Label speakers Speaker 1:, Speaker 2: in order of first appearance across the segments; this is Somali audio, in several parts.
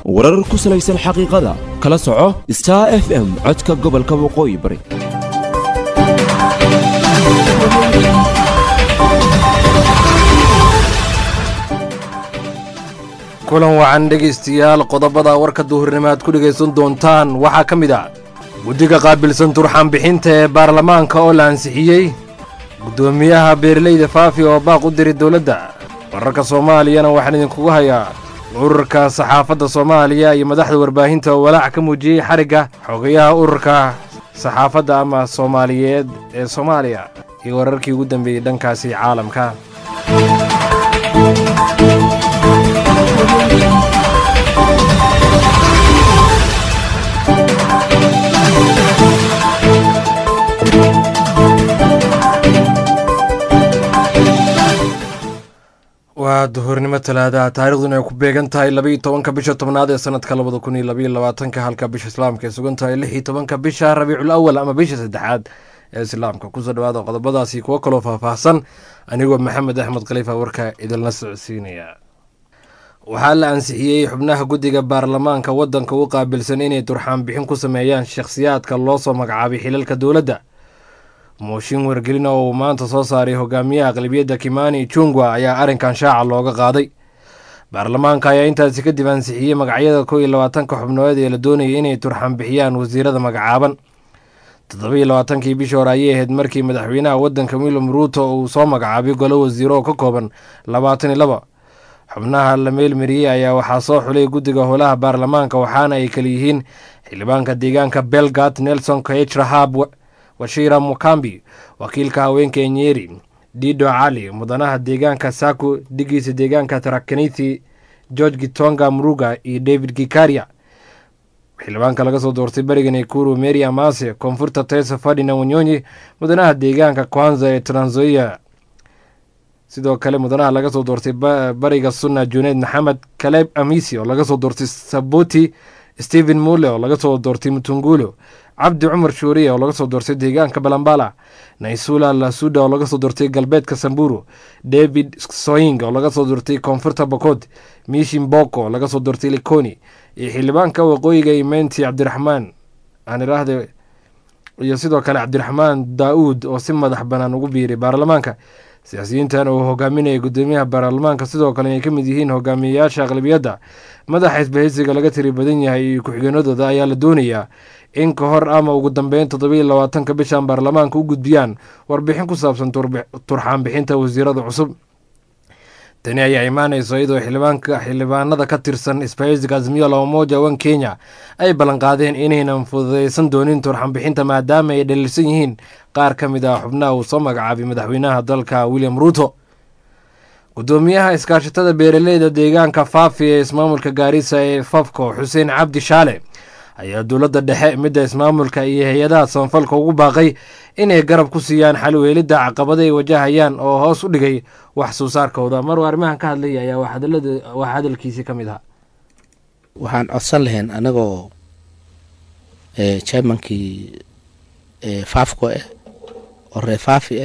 Speaker 1: warar ku salaysan xaqiiqada kala soco Star FM codka gobolka waqooyi bari
Speaker 2: kulan wacan dhegeystayaal qodobada warka duhurnimaad ku dhageysan doontaan waxaa ka mid ah guddiga qaabilsan turxaan bixinta ee baarlamaanka oo la ansixiyey guddoomiyaha beeraleyda faafi oo baaq u diray dowladda wararka soomaaliyana waxaan idinkugu hayaa ururka saxaafadda soomaaliya iyo madaxda warbaahinta oo walaac ka muujiyey xarigga xogayaha ururka saxaafadda ama soomaaliyeed ee soomaaliya iyo wararkii ugu dambeeyey dhankaasi caalamka waa duhurnimo talaada taariikhduna ay ku beegan tahay 12 bisha tobnaad ee sanadka 2022 halka bisha islaamka ay sugan tahay 16 bisha rabiicul awal ama bisha saddexaad ee islaamka kusoo dhawaada qodobadaasi kuwa kaloo faahfaahsan anigoo maxamed axmed khaliifa warka idinla socodsiinaya waxaa la ansixiyey xubnaha guddiga baarlamaanka waddanka u qaabilsan inay turxaan bixin ku sameeyaan shakhsiyaadka loo soo magacaabay xilalka dowladda mooshin wargelin oo uu maanta soo saaray hogaamiyaha aqlabiyadda Kimani Ichung'wah ayaa arrinkan shaaca looga qaaday baarlamaanka ayaa intaasi kadib ansixiyey magacyada 22 xubnood ee la doonayay inay turxaan bixiyaan wasiirada magacaaban 27 bishii hore ayay ahayd markii madaxweynaha waddanka William Ruto uu soo magacaabay golo wasiiro oo ka kooban 22 xubnaha la meelmariyey ayaa waxaa soo xulay guddiga howlaha baarlamaanka waxaana ay kala yihiin xildhibaanka deegaanka Belgat Nelson Koech Rahab Washira Mukambi wakiilka haweenka Nyeri Dido Ali mudanaha deegaanka Saku digiisa deegaanka Tarakaniti George Gitonga Muruga iyo David Gikaria xildhibaanka laga soo doortay bariga Nakuru Mary Amase koonfurta Tesa Fadina Wanyonyi mudanaha deegaanka Kwanza ee Trans Nzoia sidoo kale mudanaha laga soo doortay bariga Sunna Junaid Maxamed Kaleb Amisi oo laga soo doortay Saboti Stephen Mule oo laga soo doortay Mutungulo Cabdi Cumar Shuuriye oo laga soo doortay deegaanka Balambala Naisula Lasuda oo laga soo doortay galbeedka Samburu David Soing oo laga soo doortay koonfurta Bokod Mishin Boko oo laga soo doortay Likoni iyo xildhibaanka waqooyiga Imenti Cabdiraxmaan aaniraahdo iyo sidoo kale Cabdiraxmaan Daawud oo si madax banaan ugu biiray baarlamaanka siyaasiyiintan oo hogaaminaya gudoomiyaha baarlamaanka sidoo kale ay ka mid yihiin hogaamiyayaasha aqlabiyadda madaxa isbahaysiga laga tiri badan yahay iyo ku-xigeenadooda ayaa la doonayaa in ka hor ama ugu dambeyn 27 bishan baarlamaanka u gudbiyaan warbixin ku saabsan turxaan bixinta wasiirada cusub tani ayaa imaanayso iyadoo xildhibaanada ka tirsan isbahaysiga Azimio la Umoja One Kenya ay ballanqaadeen inaynan fududeysan doonin turxaan bixinta maadaama ay dhalisan yihiin qaar ka mid ah xubnaha uu soo magacaabay madaxweynaha dalka William Ruto gudoomiyaha iskaashatada beeraleyda deegaanka Faafi ee ismaamulka Gaarisa ee Fafco Xuseen Cabdi Shaale ayaa dowladda dhexe midda ismaamulka iyo hay'adaha samafalka ugu baaqay inay garab ku siiyaan xal u helidda caqabada ay wajahayaan oo hoos u dhigay wax soo saarkooda mar arrimahan ka hadlay ayaa wax hadalkiisii ka mid ah
Speaker 3: waxaan codsan lahayn anagoo chairmankii Fafco oo reer Faafi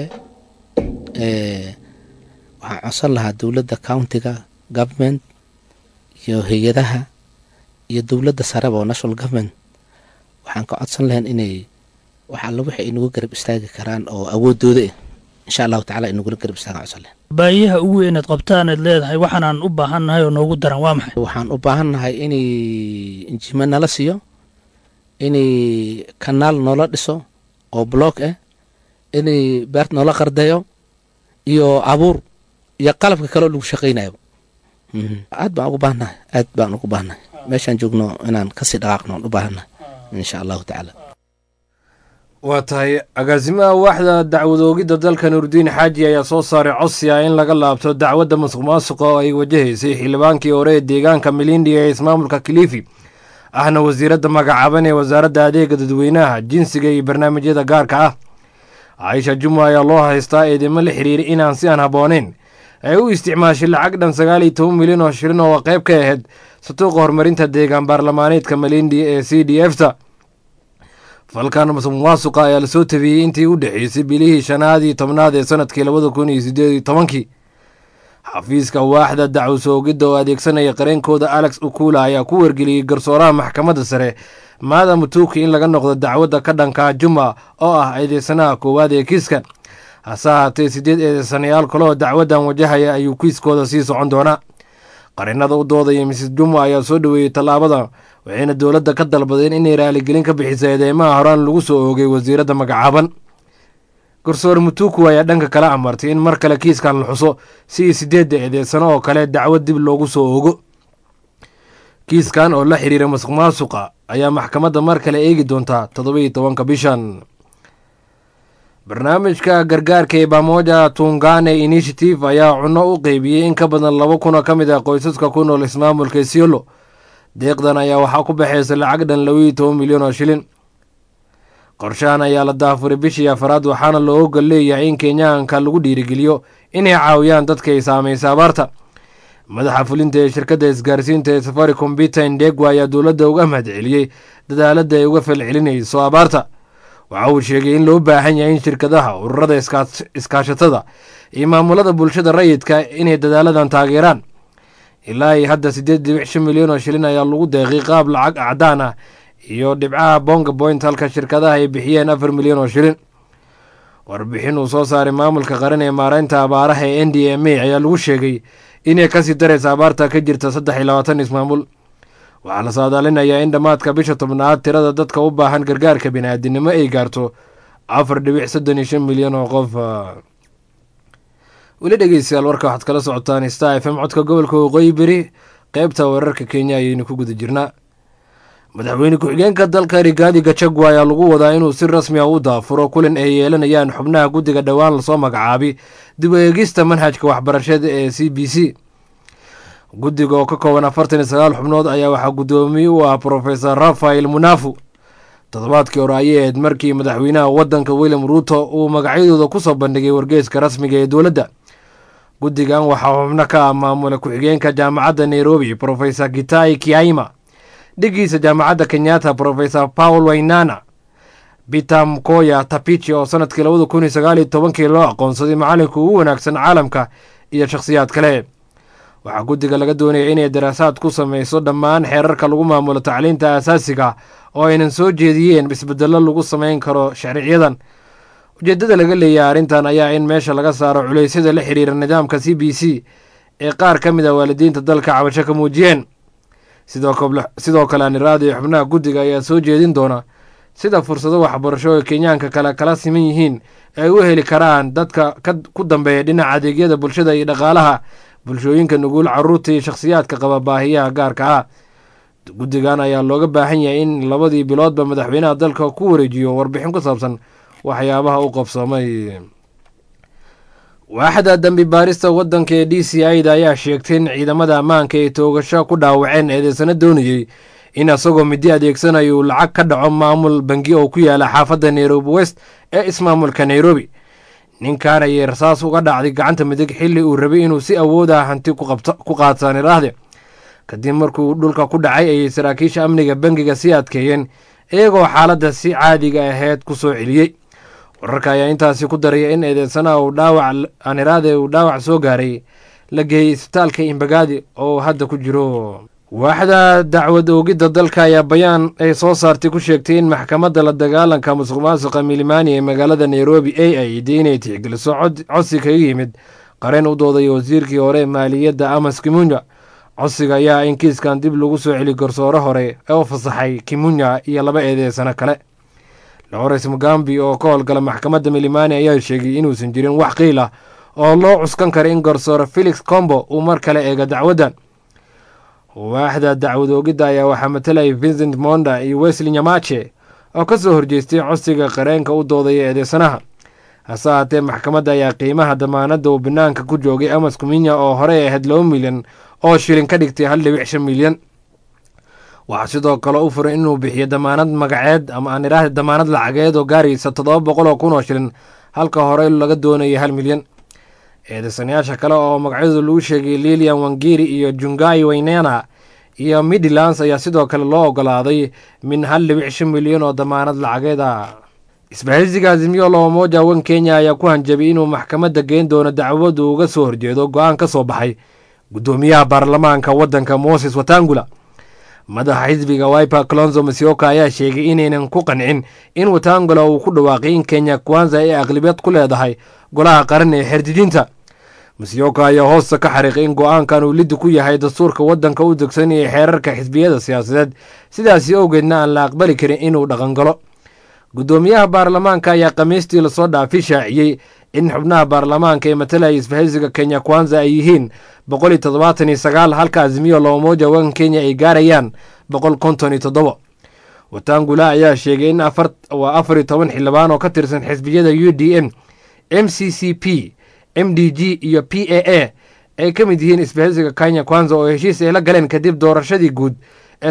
Speaker 3: waxaan codsan lahaa dowladda countiga government iyo hay'adaha iyo dowladda sare oo national government waxaan ka codsan lahayn inay wax alla wixii ay nagu garab istaagi karaan oo awoodooda insha Allah taala inuu garab istaagaan codsan lahayn
Speaker 4: baahiyaha ugu weyn ee qabtaan ee leedahay waxaan u baahannahay oo noogu daran waa maxay
Speaker 3: waxaan u baahannahay inay injiima nala siiyo inay kanaal noola dhiso oo block inay beert noola qardayo iyo abuur iyo qalabka kale oo lagu shaqeynayo aad baan ugu baahnahay meeshaan joogno inaan kasii dhaqaaqno u baahannahay insha Allah taala
Speaker 2: waa tahay agaasimaha waaxda dacwadoogidda dalka Nuruddin Xaaji ayaa soo saaray codsi ah in laga laabto dacwadda musuqmaasuqa oo ay wajahaysay xildhibaankii hore ee deegaanka Milindi ee ismaamulka Kilifi ahna wasiiradda magacaaban ee wasaaradda adeega dadweynaha jinsiga iyo barnaamijyada gaarka ah Aisha Juma ayaa loo haystaa eedeymo la xiriiray inaan si aan habboonayn ay u isticmaashay lacag dhan 19 milyan oo shilin oo qayb ka ahayd sanduuqa horumarinta deegaan baarlamaaneedka Milindi ee CDF-ta falkan musuqmaasuqa ayaa la soo tabiyey intii u dhaxeysay bilihii 5 iyo 10 ee sanadkii 2018 xafiiska waaxda dacwo soogidda oo adeegsanaya qareenkooda alex ukula ayaa ku wargeliyey garsooraha maxkamadda sare maada mutuuki in laga noqdo dacwadda ka dhanka juma oo ah eedeysanaha koowaad ee kiiskan. hase haatee 8 eedeysanayaal kaloo dacwaddan wajahaya ayuu kiiskooda sii socon doonaa. qarinada u doodaya Mrs Juma ayaa soo dhaweeyey tallaabada, waxayna dowladda ka dalbadeen inay raaligelin ka bixiso eedeymaha horaan lagu soo oogay wasiiradda magacaaban. garsoore mutuku ayaa dhanka kale amartay in mar kale kiiskan la xuso si 8 eedeysano oo kale dacwad dib loogu soo oogo. kiiskan oo la xiriira masuqmaasuqa ayaa maxkamadda mar kale eegi doontaa 17 bishan. barnaamijka gargaarka ee Pamoja Tuungane Initiative ayaa cunno u qaybiyey in ka badan 2,000 ka mid ah qoysaska ku nool ismaamulka Isiolo. deeqdan ayaa waxaa ku baxaysa lacag dhan 12 milyan oo shilin. qorshahan ayaa la daafuray bishii afraad, waxaana loo ogol leeyahay in Kenyaanka lagu dhiirigeliyo inay caawiyaan dadka ay saameysay abaarta. madaxa fulinta ee shirkadda isgaarsiinta ee Safaricom Peter Ndegwa ayaa dowladda uga mahadceliyey dadaalada ay uga falcelinayso abaarta. waxa uu sheegay in loo baahan yahay in shirkadaha, ururada iskaashatada iyo maamulada bulshada rayidka inay dadaaladan taageeraan. ilaa ay hadda 8.5 milyan oo shilin ayaa lagu deeqay qaab lacag cadaan ah iyo dhibcaha bonga point, halka shirkadaha ay bixiyeen 4 milyan oo shilin. warbixin uu soo saaray maamulka qaran ee maareynta abaaraha ee NDMA ayaa lagu sheegay inay kasii daraysa abaarta ka jirta 23 ismaamul. waxaa la saadaalinayaa in dhammaadka bisha 10aad tirada dadka u baahan gargaarka bini'aadinimo ay gaarto 4.35 milyan oo qof. weli dhegeystayaal warka waxaad kala socotaan Star FM codka gobolka Waqooyi Bari, qaybta wararka Kenya ayaynu ku guda jirnaa. madaxweyne ku-xigeenka dalka Rigathi Gachagua ayaa lagu wadaa inuu si rasmi ah u daafuro kulan ay yeelanayaan xubnaha guddiga dhowaan lasoo magacaabay dib u eegista manhajka waxbarashada ee CBC. guddiga oo ka kooban 49 xubnood ayaa waxaa guddoomiye u ah Professor Rafael Munafu. toddobaadkii hore ayay ahayd markii madaxweynaha waddanka William Ruto uu magacyadooda ku soo bandhigay wargeyska rasmiga ee dowladda. guddigan waxaa xubno ka ah maamula ku-xigeenka jaamacadda Nairobi Professor Gitai Kiaima, dhigiisa jaamacadda Kenyatta Professor Paul Wainana, Peter Mkoya Tapichi oo sanadkii 2019 loo aqoonsaday macalinka ugu wanaagsan caalamka, iyo shakhsiyaad kale. waxaa guddiga laga doonaya inay daraasaad ku sameyso dhammaan xeerarka lagu maamulo tacliinta aasaasiga oo aynan soo jeediyeen isbedello lagu sameyn karo sharciyadan. ujeeddada laga leeyahay arrintan ayaa in meesha laga saaro culeysyada la xiriira nidaamka CBC ee qaar ka mid ah waalidiinta dalka cabasho ka muujiyeen. sidoo kale aniraadi xubnaha guddiga ayaa soo jeedin doona sida fursado waxbarasho oo Kenyaanka kala siman yihiin ay u heli karaan dadka ku dambeeya dhinaca adeegyada bulshada iyo dhaqaalaha bulshooyinka nugul, carruurta iyo shakhsiyaadka qaba baahiyaha gaarka ah. guddigan ayaa looga baahan yahay in 2 biloodba madaxweynaha dalka ku wareejiyo warbixin ku saabsan waxyaabaha u qabsoomay. waaxda dambi baarista waddanka ee DCI-da ayaa sheegtay in ciidamada ammaanka ay toogasho ku dhaawaceen eedeysano doonayey in asagoo midi adeegsanayo lacag ka dhaco maamul bangi oo ku yaala xaafadda Nairobi West ee ismaamulka Nairobi. ninkan ayay rasaas uga dhacday gacanta midig xilli uu rabay inuu si awood ah hanti ku qaadsan iraahde. kadib markuu dhulka ku dhacay ayay saraakiisha amniga bangiga sii adkeeyeen iyagoo xaaladda si caadiga ahayd ku soo celiyey. wararka ayaa intaasi ku daraya in eedeysanaha uu dhaawac soo gaaray la geeyey isbitaalka Imbagadi oo hadda ku jiro. waaxda dacwad oogidda dalka ayaa bayaan ay soo saartay ku sheegtay in maxkamadda la dagaalanka musuqmaasuqa Milimani ee magaalada Nairobi ay inay tixgeliso codsi kaga yimid qareen u doodaya wasiirkii hore maaliyadda Amos Kimunya. codsiga ayaa in kiiskan dib lagu soo celi garsoore hore oo fasaxay Kimunya iyo 2 eedeysano kale. Lawrence Mugambi oo ka howlgala maxkamadda Milimani ayaa sheegay inuusan jirin wax qiil ah oo loo cuskan karo in garsoore Felix Kombo uu mar kale eega dacwaddan. waaxda dacwad oogidda ayaa waxaa matalay Vincent Monda iyo Wesley Nyamache oo ka soo horjeestay codsiga qareenka u doodaya eedeysanaha. hase haatee maxkamadda ayaa qiimaha damaanadda uu banaanka ku joogay Amos Kimunya oo horey ahayd 2 milyan oo shilin ka dhigtay 1.5 milyan. waxaa sidoo kale u furay inuu bixiyo damaanad magaceed ama aan iraahdo damaanad lacageed oo gaaraysa 700,000 oo shilin, halka horey laga doonayay 1 milyan. eedeysanayaasha kale oo magacyadooda lagu sheegay Lilian Wangiri iyo Jungai Wainana iyo Midlands ayaa sidoo kale loo ogolaaday min 1.5 milyan oo damaanad lacageed ah. isbahaysiga Azimio la Umoja One Kenya ayaa ku hanjabay inuu maxkamadda geyn doono dacwad uu uga soo horjeedo go'aan ka soo baxay gudoomiyaha baarlamaanka waddanka Moses Wetangula. madaxa xisbiga Wiper Kalonzo Musyoka ayaa sheegay inaynan ku qancin in Wetangula uu ku dhawaaqay in Kenya Kwanza ay aqlabiyad ku leedahay golaha qaran ee xirjijinta. Musyoka ayaa hoosta ka xariiqay in go'aankan uu lid ku yahay dastuurka waddanka u degsan ee xeerarka xisbiyada siyaasadeed, sidaas awgeedna aan la aqbali karin inuu dhaqan galo. gudoomiyaha baarlamaanka ayaa Khamiistii la soo dhaafay shaaciyay in xubnaha baarlamaanka ee matalaya isbahaysiga Kenya Kwanza ay yihiin 179 halka Azimio la Umoja One Kenya ay gaarayaan 157. Wetangula ayaa sheegay in 14 xildhibaan oo ka tirsan xisbiyada UDM, MCCP, MDG iyo PAA ay ka mid yihiin isbahaysiga Kenya Kwanza oo heshiis ay la galeen kadib doorashadii guud ee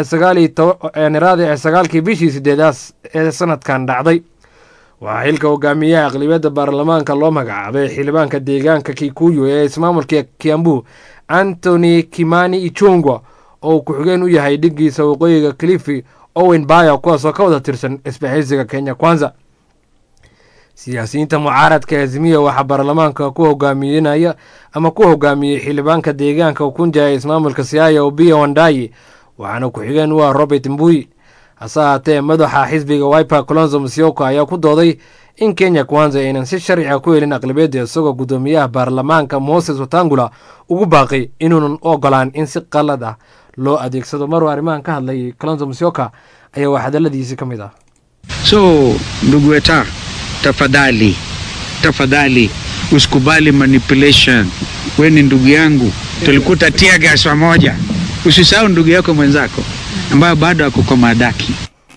Speaker 2: 9 bishii 8 ee sanadkan dhacday. waxaa xilka hogaamiyaha aqlabiyadda baarlamaanka loo magacaabay xildhibaanka deegaanka Kikuyu ee ismaamulka Kiambu Anthony Kimani Ichung'wa oo ku xigeen u yahay dhigiisa waqooyiga Kilifi Owen Baya kuwaasoo ka wada tirsan isbahaysiga Kenya Kwanza. siyaasiyiinta mucaaradka Azimio waxaa baarlamaanka ku hogaamiyay xildhibaanka deegaanka Ukunja ee ismaamulka Siaya Obiya Wandayi, waxaana ku xigeen waa Robert Mbui. hase haatee madaxa xisbiga Wiper Kalonzo Musyoka ayaa ku dooday in Kenya Kwanza aynan si sharci ah ku helin aqlabiyadda, isagoo gudoomiyaha baarlamaanka Moses Wetangula ugu baaqay inuunan ogolaan in si qalad ah loo adeegsado. maruu arrimahan ka hadlay Kalonzo Musyoka ayaa wax hadaladiisa ka mid ah.
Speaker 5: So ndugu Weta, tafadhali usikubali manipulation. Wewe ni ndugu yangu, tulikuta tear gas pamoja. Usisahau ndugu yako mwenzako ambaye bado ako kwa madaki.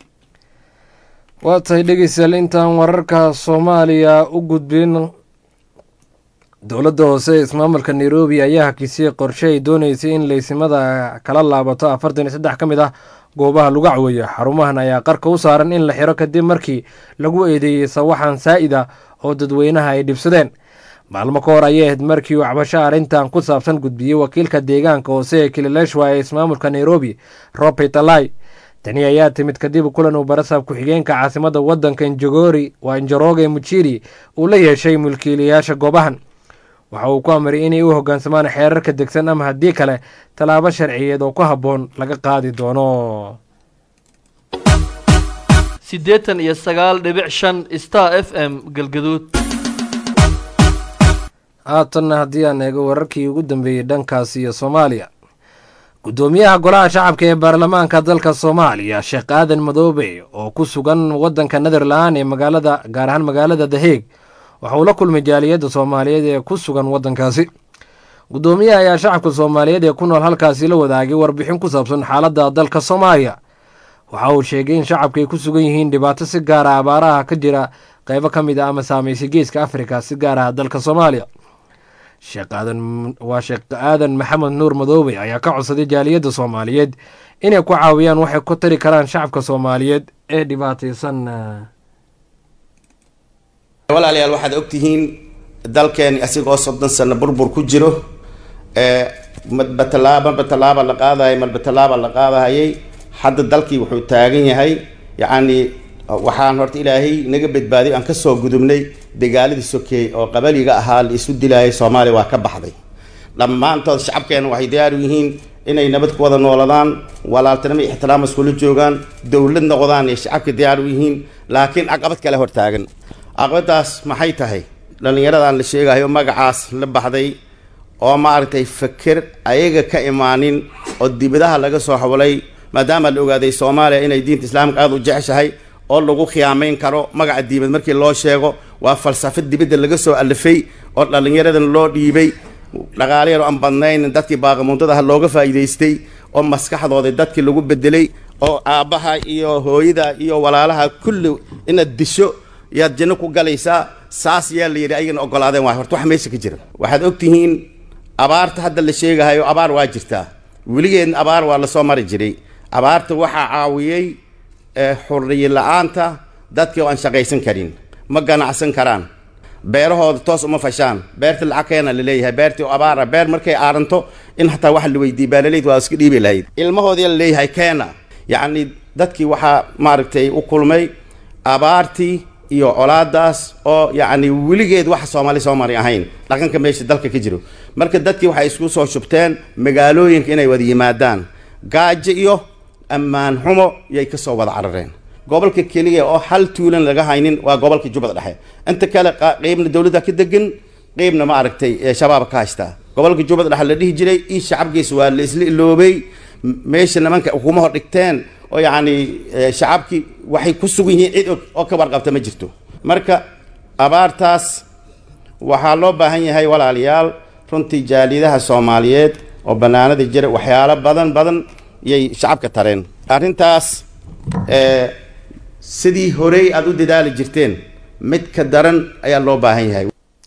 Speaker 2: waatay dhegeystayaal intaan wararka Soomaaliya u gudbin, dowladda hoose ismaamulka Nairobi ayaa hakisay qorshe ay doonaysay in laysimada kala laabato 43 ka mid ah goobaha lagu caweeyo. xarumahan ayaa qarka u saaran in la xiro kadib markii lagu eedeeyay sawaxan saa'ida oo dadweynaha ay dhibsadeen. maalmo ka hor ayay ahayd markii uu cabasho arrintan ku saabsan gudbiyey wakiilka deegaanka hoose ee Kileleshwa ee ismaamulka Nairobi Robert Alai. tani ayaa timid kadib kulan uu barasaab ku-xigeenka caasimadda waddanka Njoroge Muchiri uu la yeeshay mulkiilayaasha goobahan. waxa uu ku amray inay u hoggaansamaan xeerarka degsan ama haddii kale tallaabo sharciyeed oo ku habboon laga qaadi doono.
Speaker 6: 89.5 Star FM Galgaduud.
Speaker 2: haatanna haddii aan eego wararkii ugu dambeeyey dhankaas iyo Soomaaliya, gudoomiyaha golaha shacabka ee baarlamaanka dalka Soomaaliya Sheekh Aadan Madoobe oo ku sugan waddanka Netherland ee gaar ahaan magaalada The Hague waxa uu la kulmay jaaliyadda Soomaaliyeed ee ku sugan waddankaasi. gudoomiyaha ayaa shacabka Soomaaliyeed ee ku nool halkaasi la wadaagay warbixin ku saabsan xaaladda dalka Soomaaliya. waxa uu sheegay in shacabka ay ku sugan yihiin dhibaato si gaar ah abaaraha ka qaybo ka mid ah ama saameysay geeska Afrika si gaar ah dalka Soomaaliya. Sheekh Aadan Maxamed Nuur Madoobe ayaa ka codsaday jaaliyadda Soomaaliyeed inay ku caawiyaan waxay ku tari karaan shacabka Soomaaliyeed ee dhibaataysan.
Speaker 7: walaalayaal waxaad ogtihiin dalkeeni asigoo 30 sano burbur ku jiro madbatalaaba la qaadayay hadda dalkii wuxuu taagan yahay yacni waxaan horta ilaahay naga badbaadiyo aan ka soo gudubnay dagaaladii sokeey oo qabaliga ahaa la isu dilayay Soomaaliya waa ka baxday. dhammaantood shacabkeena waxay diyaar u yihiin inay nabad ku wada nooladaan, walaaltinimo iyo ixtiraam isku joogaan, dawlad noqdaan ee shacabka diyaar u yihiin. laakiin caqabad kale hor taagan. caqabadaas maxay tahay? dhalinyaradan la sheegayo magacaas la baxday oo maaragtay fikir ayaga ka imaanin oo dibadaha laga soo xawlay, maadaama la ogaaday Soomaaliya inay diinta islaamka aad u jeceshahay oo lagu khiyaameyn karo magaca diimad markii loo sheego. waa falsafad dibadda laga soo alifay oo dhalinyaradan loo dhiibay dhaqaale yar oo aan badnayn, dadkii baaqamuundada looga faa'iideystay oo maskaxdooda dadkii lagu bedelay oo aabaha iyo hooyada iyo walaalaha kulli inaad disho yaad janno ku galaysaa. saas yaa la yidhi ayagana ogolaadeen. waa horta wax meesha ka jira. waxaad ogtihiin abaarta hadda la sheegahayo abaar waa jirtaa, weligeedna abaar waa lasoo mari jiray. abaarta waxaa caawiyey xurriye la-aanta dadkii oo aan shaqaysan karin, ma ganacsan karaan, beerahooda toos uma fashaan. beerta lacag keena la leeyahay, beertii oo abaara beer markay aaranto in hataa wax la weydiiyey baalaleyd waa iska dhiibi lahayd. ilmahoodii la leeyahay keena. yacni dadkii waxaa maaragtay u kulmay abaartii iyo colaadaas oo yacni weligeed wax Soomaali ahayn dhaqanka meesha dalka ka jiro marka dadkii waxay isku soo shubteen magaalooyinka inay wada yimaadaan gaajo iyo ammaan xumo yay ka soo wada carareen gobolka kaliya oo hal tuulan laga haynin waa gobolka Jubbada Dhexe inta kale qaybna dawladda ka degan qaybna ma aragtay shabaab ka haysta gobolka Jubbada Dhexe la dhihi jiray in shacabkiisu waa la isla iloobay meesha nimanka hukuumaha dhigteen oo yacni shacabki waxay ku sugan yihiin cid oo ka warqabta ma jirto marka abaartaas waxaa loo baahan yahay walaalayaal runtii jaalidaha Soomaaliyeed oo banaanada jira waxyaalo badan yay shacabka tareen arrintaas sidii horey aad u dadaali jirteen mid ka daran ayaa loo baahan yahay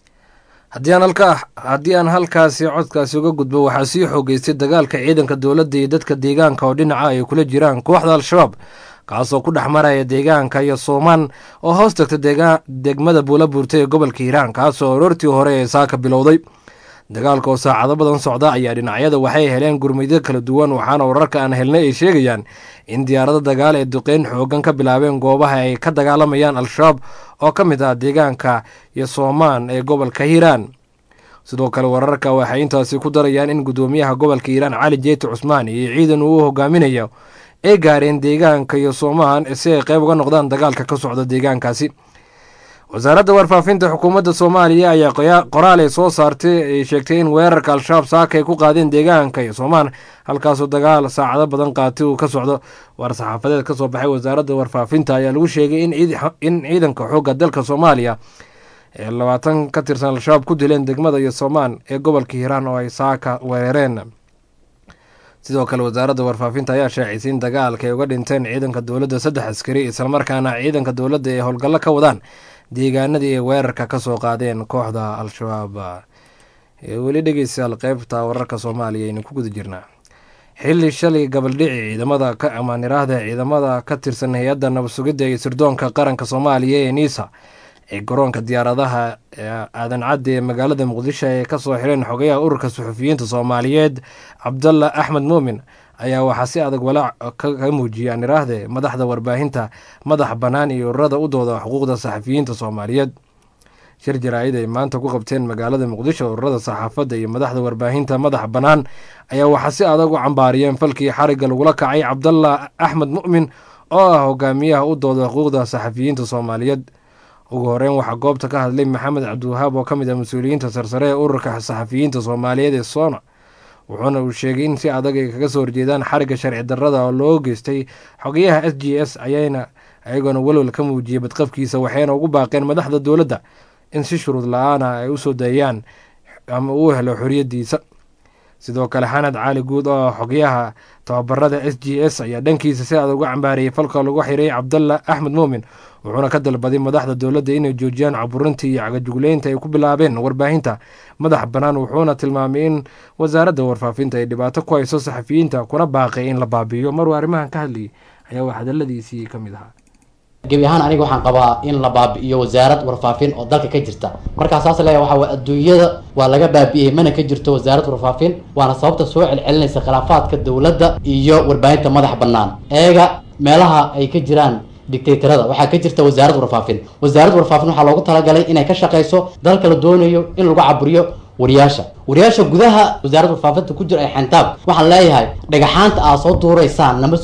Speaker 2: haddii aan halkaasi codkaasi uga gudbo waxaa sii xoogeystay dagaalka ciidanka dowladda iyo dadka deegaanka oo dhinaca ay kula jiraan kooxda al-shabaab kaasoo ku dhex maraya deegaanka iyo Soomaan oo hoos tagta degmada Buulabuurta ee gobolka Hiiraan kaasoo aroortii hore ee saaka bilowday dagaalka oo saacado badan socda ayaa dhinacyada waxay heleen gurmadyo kala duwan waxaana wararka aan helnay ay sheegayaan in diyaarado dagaal ee duqeyn xoogan ka bilaabeen goobaha ay ka dagaalamayaan al-shabaab oo ka mid ah deegaanka iyo Soomaan ee gobolka Hiiraan sidoo kale wararka waxay intaasi ku darayaan in gudoomiyaha gobolka Hiiraan Cali Jeeti Cusmaan iyo ciidan uu hogaaminayo ay gaareen deegaanka iyo Soomaan si ay qayb uga noqdaan dagaalka ka socda deegaankaasi wasaaradda warfaafinta xukuumadda Soomaaliya ayaa qoraal ay soo saartay ay sheegtay in weerarka al-shabaab saaka ay ku qaadeen deegaanka iyo Soomaan halkaasoo dagaal saacado badan qaatay uu ka socdo war saxaafadeed ka soo baxay wasaaradda warfaafinta ayaa lagu sheegay in ciidanka xoogga dalka Soomaaliya ee 20 ka tirsan al-shabaab ku dileen degmada iyo Soomaan ee gobolka Hiiraan oo ay saaka weerareen sidoo kale wasaaradda warfaafinta ayaa shaacisay in dagaalka ay uga dhinteen ciidanka dowladda 3 askari isla markaana ciidanka dowladda ay howlgallo ka wadaan deegaanadii ay weerarka ka soo qaadeen kooxda al-shabaab weli dhegeystayaal qaybta wararka Soomaaliya aynu ku guda jirnaa xilli shalay gabaldhici ciidamada ka tirsan hay-adda nabad sugidda iyo sirdoonka qaranka Soomaaliya ee NISA ee garoonka diyaaradaha aadan cadde ee magaalada Muqdisho ay ka soo xireen xogayaha ururka suxufiyiinta Soomaaliyeed Cabdalla Axmed Muumin ayaa waxaa si adag walaac ka muujiyay madaxda warbaahinta madax bannaan iyo ururada u dooda xuquuqda saxafiyiinta Soomaaliyeed shir jaraa'id ay maanta ku qabteen magaalada Muqdisho ururada saxaafadda iyo madaxda warbaahinta madax bannaan ayaa waxaa si adag u cambaariyeen falkii xariga lagula kacay Cabdalla Axmed Muumin oo ah hogaamiyaha u dooda xuquuqda saxafiyiinta Soomaaliyeed ugu horeyn waxaa goobta ka hadlay Maxamed Cabdiwahaab oo ka mid ah mas'uuliyiinta sarsare ee ururka saxafiyiinta Soomaaliyeed ee Soona wuxuuna uu sheegay in si adag ay kaga soo horjeedaan xariga sharci darrada oo loo geystay xogayaha SGS ayagoona walwal ka muujiyay badqabkiisa waxayna ugu baaqeen madaxda dowladda in si shuruud la-aana ay u soo dayaan ama uu helo xorriyaddiisa sidoo kale Xanad Cali Guud oo xogayaha tababarada SGS ayaa dhankiisa si adag uga cambaariyay falka lagu xiray Cabdalla Axmed Muumin wuxuuna ka dalbaday madaxda dowladda inay joojiyaan caburinta iyo cagajugleynta ay ku bilaabeen warbaahinta madax bannaan wuxuuna tilmaamay in wasaaradda warfaafinta ay dhibaato ku hayso saxafiyiinta kuna baaqay in la baabi'iyo maruu arrimahan ka hadlayay ayaa wax hadalladiisii ka mid ahaa
Speaker 8: gebi ahaan aniga waxaan qabaa in la baabi'iyo wasaarad warfaafin oo dalka ka jirta markaa saas leeyahay waxa adduunyada waa laga baabi'iyey mana ka jirto wasaarad warfaafin waana sababta soo celcelinaysa khilaafaadka dowladda iyo warbaahinta madax bannaan eega meelaha ay ka jiraan dictatorada waxaa ka jirta wasaarad warfaafin waxaa loogu talagalay inay ka shaqeyso dalka la doonayo in lagu caburiyo wariyaasha gudaha wasaaradda warfaafinta ku jira ee xantaab waxaan leeyahay dhagaxaanta aad soo tuuraysaan nama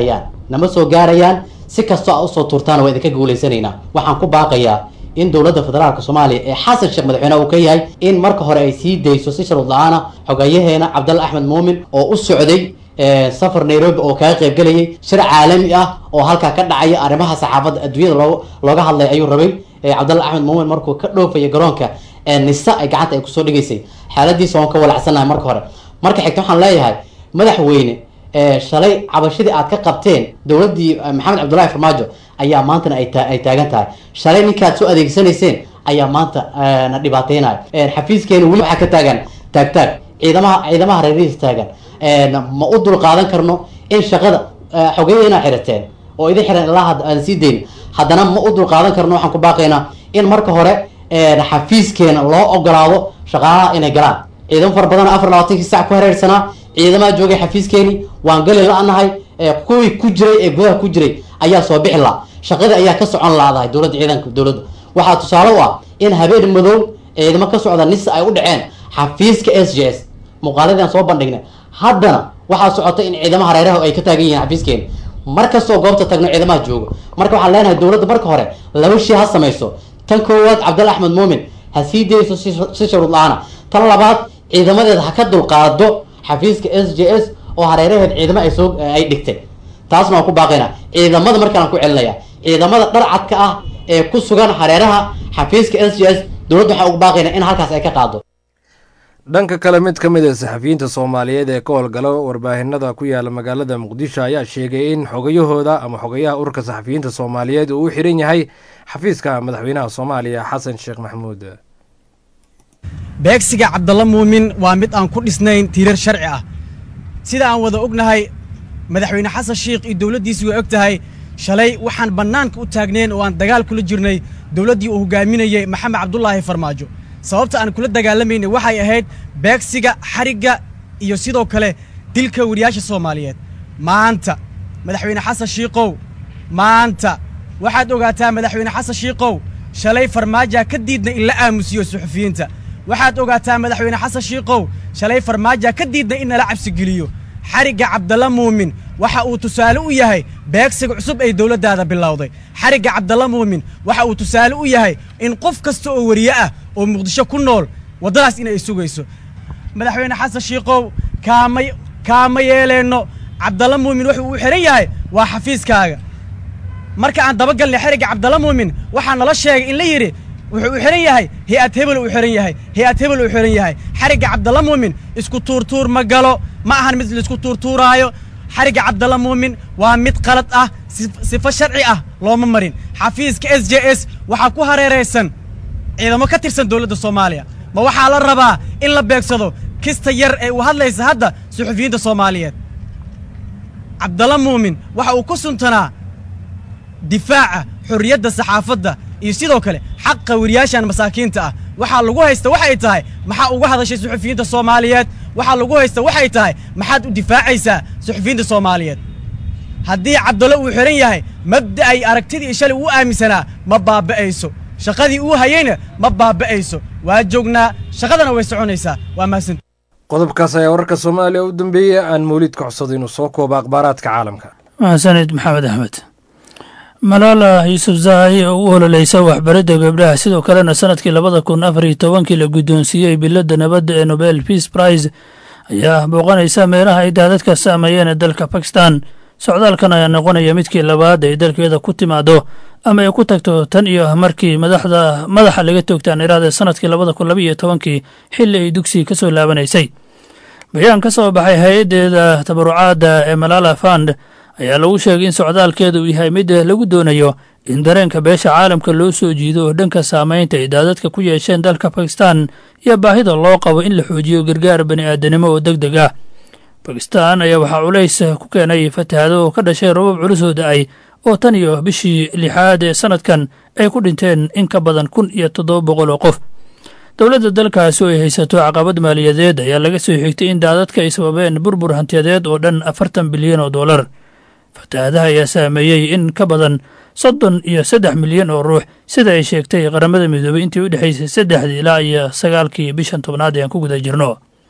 Speaker 8: soo gaarayaan si kastoo aad usoo tuurtaan waa idinka guulaysanaynaa waxaan ku baaqayaa in dowladda federaalka Soomaaliya ee Xasan Sheekh madaxweynaha uu ka yahay in marka hore ay sii dayso si sharud la'aan xogayaheena Cabdalla Axmed Muumin oo u socday safar Nairobi oo kaga qayb galayay shir caalami ah oo halka ka dhacaya arrimaha saxaafadda adduunyada looga hadlay ayuu rabay Cabdalla Axmed Muumin markuu ka dhoofay garoonka NISA ay gacanta ay ku soo dhigaysay xaaladiisa oo ka walacsanahay marka xigta waxaan leeyahay madaxweyne shalay cabashadii aad ka qabteen dowladdii Maxamed Cabdullaahi Farmaajo ayaa maantana ay taagan tahay shalay ninkaad soo adeegsanayseen ayaa maanta na dhibaateynaya xafiiskeena weli waxaa ka taagan taagtaag ciidamaha reerihiis taagan ma u dul qaadan karno in shaqada xogeeyena xirateen oo idin xiran ilaa aan sii dayn haddana ma u dul qaadan karno waxaan ku baaqaynaa in marka hore xafiiskeena loo ogolaado shaqaalaha inay galaan ciidamo fara badan 24 saac ku hareersanaa ciidamada joogay xafiiskeeni waan gali la'anahay kuwii ku jiray ee gudaha ku jiray ayaa soo bixi la shaqadii ayaa ka socon laadahay dowladda ciidanka dowladda waxaa tusaale u ah in habeen madow ciidamo ka socda nisa ay u dhaceen xafiiska SJS muuqaaladaan soo bandhignay haddana waxaa socotay in ciidamaha hareeraha ay ka taagan yihiin xafiiskeena markastoo goobta tagno ciidamaha joogo marka waxaan leenahay dowladda marka hore laba shay ha samayso tan koowaad Cabdalla Axmed Muumin ha sii deyso si shuruud la'aana tan labaad ciidamadeeda ha ka dulqaado xafiiska SJS oo hareeraheed ciidamo ay dhigtay taasna waan ku baaqaynaa ciidamada markaan ku celinaya ciidamada dharcadka ah ee ku sugan hareeraha xafiiska SJS dowladda waxaa ugu baaqaynaa in halkaas ay ka qaado
Speaker 2: dhanka kale mid ka mid ah saxafiyiinta Soomaaliyeed ee ka howlgala warbaahinada ku yaala magaalada Muqdisho ayaa sheegay in xogayahooda ama xogayaha ururka saxafiyiinta Soomaaliyeed uu xiran yahay xafiiska madaxweynaha Soomaaliya Xasan Sheekh Maxamuud
Speaker 9: beegsiga Cabdalla Muumin waa mid aan ku dhisnayn tiirar sharci ah sida aan wada ognahay madaxweyne Xasan Sheekh iyo dawladdiisu way ogtahay shalay waxaan banaanka u taagneen oo aan dagaal kula jirnay dawladdii uu hogaaminayay Maxamed Cabdullaahi Farmaajo sababta aan kula dagaalamayna waxay ahayd beegsiga xariga iyo sidoo kale dilka wariyaasha Soomaaliyeed maanta madaxweyne Xasan Sheekhow maanta waxaad ogaataa madaxweyne Xasan Sheekhow shalay Farmaajo ka diidna in la aamusiyo suxufiyiinta waxaad ogaataa madaxweyne Xasan Sheekhow shalay Farmaajo ka diidna in la cabsi geliyo xariga Cabdalla Muumin waxa uu tusaale u yahay beegsiga cusub ay dawladdaada bilowday xariga Cabdalla Muumin waxa uu tusaale u yahay in qof kasta oo wariye ah oo Muqdisho ku nool wadadaas in ay sugayso madaxweyne Xasan Sheekhow kaama yeeleeno Cabdalla Muumin wuxuu u xiran yahay waa xafiiskaaga marka aan daba galnay xariga Cabdalla Muumin waxa nala sheegay in la yiri wuxuu u xiran yahay hay'ad hebel u xiran yahay hay'ad hebel u xiran yahay xariga Cabdalla Muumin isku tuurtuur ma galo ma ahan mid la isku tuurtuuraayo xariga Cabdalla Muumin waa mid qalad ah sifa sharci ah looma marin xafiiska SJS waxa ku hareereysan ciidamo ka tirsan dawladda Soomaaliya ma waxa la rabaa in la beegsado kista yar ee uu hadlaysa hadda suxufiyiinta Soomaaliyeed Cabdalla Muumin waxa uu ku suntanaa difaaca xurriyadda saxaafadda iyo sidoo kale xaqqa wariyaashan masaakiinta ah waxa lagu haysta waxay tahay maxaa uga hadashay suxufiyiinta Soomaaliyeed waxa lagu haysta waxay tahay maxaad u difaacaysaa suxufiyiinta Soomaaliyeed haddii Cabdalla uu xiran yahay mabda ay aragtidii shalay uu aaminsanaa ma baaba'ayso shaqadii uu hayayna ma baaba'ayso waa joognaa shaqadana way soconaysaa waa mahadsan
Speaker 2: qodobkaas ayaa wararka Soomaaliya u dambeeyay aan Mawlid ka codsaday inuu soo koobo akhbaaraadka caalamka
Speaker 4: mahadsanid Maxamed Axmed Malala Yousafzai oo u ololeysa waxbaridda gabdhaha sidoo kalena sanadkii 2014 la guddoonsiiyey biladda nabadda ee Nobel Peace Prize ayaa booqanaysa meelaha ay daadadka saameeyeen ee dalka Pakistan socdaalkan ayaa noqonaya midkii labaad ee dalkeeda ku timaado ama ay ku tagto tan iyo markii madaxa laga toogtaan iraada sanadkii 2012 xilli ay dugsi ka soo laabanaysay bayaan ka soo baxay hay'adda tabarucaadda ee Malala Fund ayaa lagu sheegay in socdaalkeedu uu yahay mid lagu doonayo in dareenka beesha caalamka loo soo jiido oo dhanka saamaynta ay daadadka ku yeesheen dalka Pakistan iyo baahida loo qabo in la xoojiyo gargaar bani'aadanimo oo degdeg ah Pakistan ayaa waxaa culays ku keenay fatahaado oo ka dhashay roobab culus oo da'ay oo tan iyo bishii 6aad ee sanadkan ay ku dhinteen in ka badan 1700 oo qof dowladda dalkaasi oo ay haysato caqabad maaliyadeed ayaa laga soo xigtay in daadadka ay sababeen burbur hantiyadeed oo dhan $40 bilyan oo dollar fatahaadaha ayaa saameeyey in ka badan 33 milyan oo ruux sida ay sheegtay qaramada midoobay intii u dhaxaysay 3 ilaa iyo 9 bishan 10aad ee aan ku guda jirno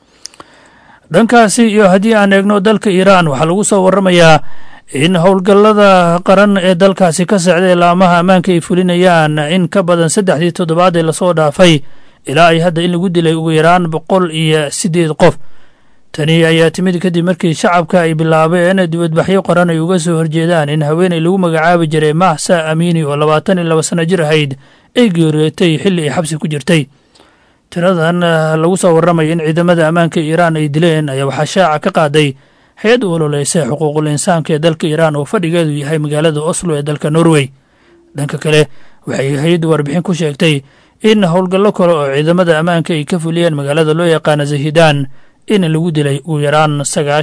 Speaker 4: dhankaasi iyo haddii aan eegno dalka Iiraan waxaa lagu soo warramayaa in howlgallada qaran ee dalkaasi ka socday laamaha ammaanka ay fulinayaan in ka badan 3 toddobaad ee lasoo dhaafay ilaa ay hadda in lagu dilay ugu yaraan 108 qof tani ayaa timid kadib markii shacabka ay bilaabeen dibadbaxyo qaran ay uga soo horjeedaan in haweeney lagu magacaabi jiray Mahsa Amini oo 22 sano jir ahayd ay geeriyootay xilli ay xabsi ku jirtay tiradan lagu soo warramay in ciidamada ammaanka Iiraan ay dileen ayaa waxaa shaaca ka qaaday hay'ad u ololeysa xuquuqul insaanka ee dalka Iiraan oo fadhigeedu yahay magaalada Oslo ee dalka Norway dhanka kale waxay hay'addu warbixin ku sheegtay in howlgallo kale oo ciidamada ammaanka ay ka fuliyeen magaalada loo yaqaan Zahidan in lagu dilay ugu yaraan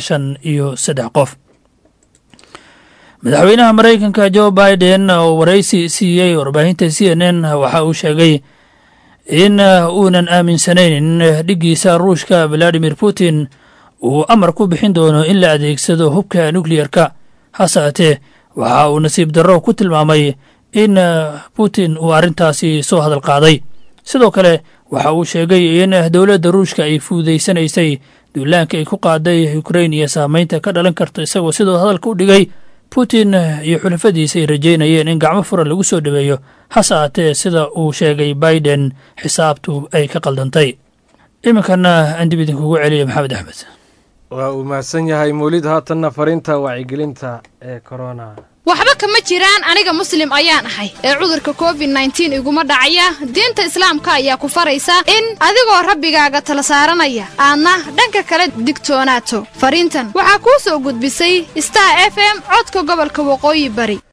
Speaker 4: 93 qof madaxweynaha Mareykanka Joe Biden oo waraysi siiyey warbaahinta CNN waxa uu sheegay in uunan aaminsanayn in dhigiisa Ruushka Vladimir Putin uu amar ku bixin doono in la adeegsado hubka nuclear-ka hasaatee waxa uu nasiib darro ku tilmaamay in putin uu arrintaasi soo hadal qaaday sidoo kale waxa uu sheegay in dowladda ruushka ay fuudaysanaysay duulaanka ay ku qaaday ukrain iyo saamaynta ka dhalan karta isagoo sidoo hadalka u dhigay putin iyo xulafadiisa ay rajaynayeen in gacmo furan lagu soo dhaweeyo hase aatee sida uu sheegay biden xisaabtu ay ka qaldantay iminkana aan dib idinkugu celiya maxamed axmed
Speaker 2: waa uu mahadsan yahay mawlid haatanna fariinta wacyigelinta ee corona
Speaker 10: waxba kama jiraan aniga muslim ayaan ahay ee cudurka covid-19 iguma dhacaya diinta islaamka ayaa ku faraysa in adigoo rabbigaaga tala saaranaya aadna dhanka kale digtoonaato fariintan waxaa kuu soo gudbisay Star FM codka gobolka waqooyi bari